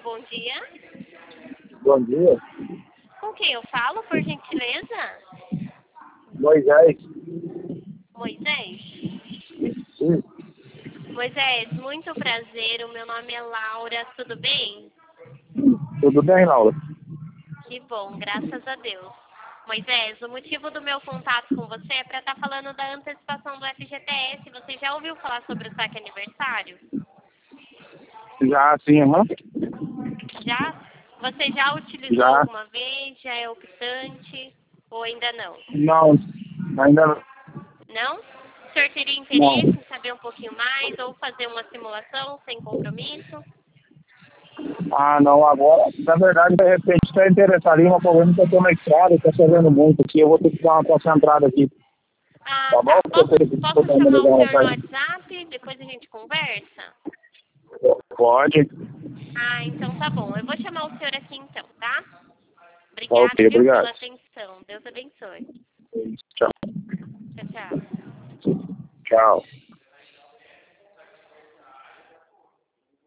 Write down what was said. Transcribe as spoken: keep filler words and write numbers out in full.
bom dia. Bom dia. Com quem eu falo, por gentileza? Moisés. Moisés? Sim. Moisés, muito prazer. O meu nome é Laura. Tudo bem? Tudo bem, Laura? Que bom, graças a Deus. Moisés, o motivo do meu contato com você é para estar falando da antecipação do F G T S. Você já ouviu falar sobre o saque aniversário? Já, sim, aham. Já? Você já utilizou Já. alguma vez? Já é optante? Ou ainda não? Não, ainda não. Não? O senhor teria Não. interesse em saber um pouquinho mais ou fazer uma simulação sem compromisso? Ah, não, agora, na verdade, de repente, está interessado em uma problema que eu estou na estrada, está chovendo muito aqui, eu vou ter que dar uma concentrada aqui. Ah, Tá bom? tá. Porque eu Posso, tenho que posso disputar uma chamar o ligação senhor no atrás. WhatsApp? Depois a gente conversa? Pode. Ah, então tá bom. Eu vou chamar o senhor aqui então, tá? Ok, Obrigada, viu, obrigado. pela atenção. Deus abençoe. Tchau. Tchau, tchau. Tchau.